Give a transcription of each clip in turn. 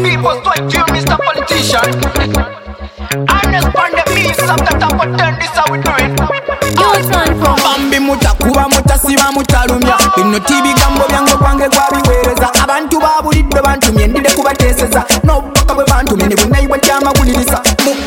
people, so I kill Mr. Politician. I respond the beats of the top of 10, this how we do it. Bambi mutakuba mutasiba mutalumya bino tibigambo byange kwange kwabiweereza abantu babulidde bantumye ndide kubateeseza n'obubaka bwe bantumye ne bwennayiwa kyamawuliriza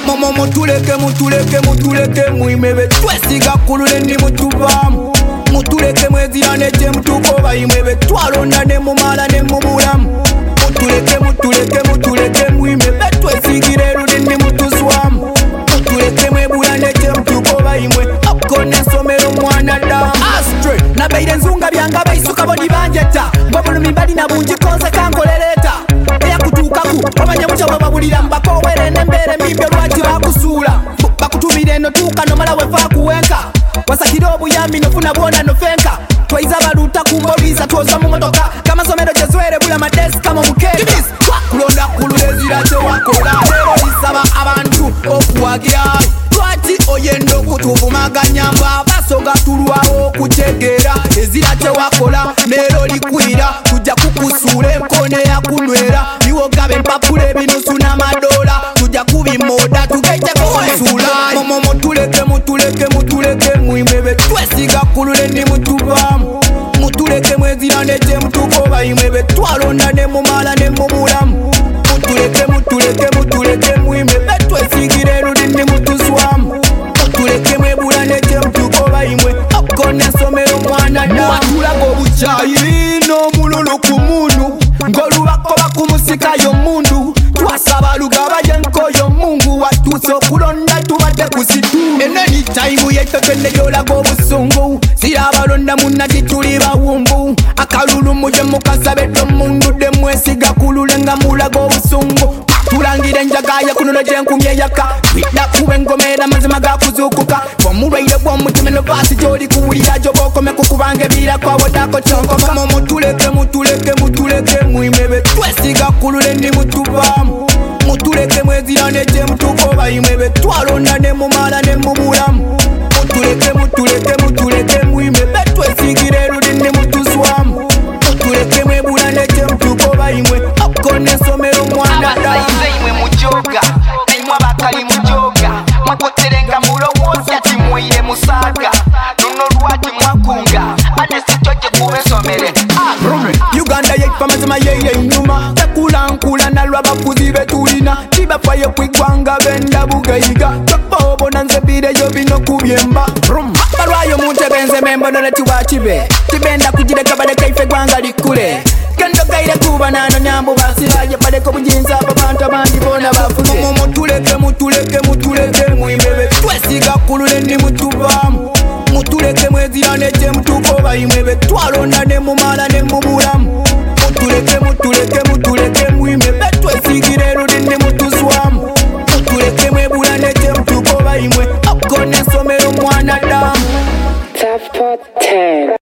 mutuleke mwime be twesiga kulule ndi mutuvaamu mutuleke mwezira nejje mutuuka obayimwe be twalonda ne mumala ne mubulamu mutuleke mwime be twesigire erudi ndi mutuzwamu mutuleke mwebula nejje mutuuka obayimwe akone ensomero mwana da astre nabaire enzunga byanga bayisuka bodi banjeta ngobulumi balina bungi konse kankolereta eyakutuukaku omanya mutya bwe babulira mbakowere n'embeera embibi olwaki bakusuula bakutumira eno tuuka nomala wefa kuwenka wasakira obuyambi nofuna bwona nofenka twayiza baluta kumboliza twoza mu motoka kamasomero gyezwere bula madesika mu mukeeka kulonda kululezira kyewakola lero lisaba abantu okuwagira lwaki oyenda okutuvumaganya abasoga tulwawo okukyegera ezira kyewakola leero likwira tujja kukusuula enkone yakunywera biwogabe empapula ebinusu n'amadoola tujja kubimoda tugejjeko osuula mutuleke mwime be twesiga kulule ndi mutuvaamu mutuleke mwezira nejje mutuuka obayimwe be twalonda ne mumala ne mubulamu mutuleke mwime be twesigire erudi ndi mutuzwamu mutuleke mwebula nejje mutuuka obayimwe akone ensomero mwana da watulaga obukyayi n'omululu ku mundu ng'olubako bakumusikayo mundu twasaba lugaba yenkoyo mungu watuuse okulonda tubadde kusitu eneni tayimu yetotende gyolaga obusungu sirabalonda munnati tuli bawumbu akalulu muje mukasabedde omundu de mwesiga kulule nga mulaga obusungu tulangire enjagaye kunono gyenkumye yaka bidda kuba engomera mazima gakuzuukuka omulwaire bw'omutima eno baasi gy'oli kuwulira gy'obaokome kukubanga ebirira kwawodako kyonkoma mutuleke mwime be twesiga kulule ndi mutuvaamu mutuleke mwezira nejje mutuuka obayimwe be twalonda ne mumala ne mubulamu mutuleke mwime be twesigire erudi ndi mutuzwamu mutuleke mwebula nejje mutuuka obayimwe akone ensomero mwana da imwe mujoga naimwe abakali mujoga mwakoterenga mulowooza ti mwire musaaga nono lwati mwakunga anesitoje kuba ensomere Uganda yeifa mazima yeire inyuma tekulankula nalwabafuzi betulina tibafaye kwigwanga benda bugayiga tokobona nze bireyo bino kubyemba balwayo muntebenze membonole tiwakibe tibenda kugireka baleka ife gwanga likule kendogaire kuba nano nyambu basiraye baleka obuyinza abo bantu abandi bona bafuze mutuleke mwimebe twesiga kulule ndi mutuvaamu mutuleke mwezira nejje mutuuka obayimwe be twalonda ne mumala ne mubulamu mutuleke mwime be twesigire erudi ndi mutuzwamu mutuleke mwebula nejje mutuuka obayimwe akone ensomero mwana da Top 10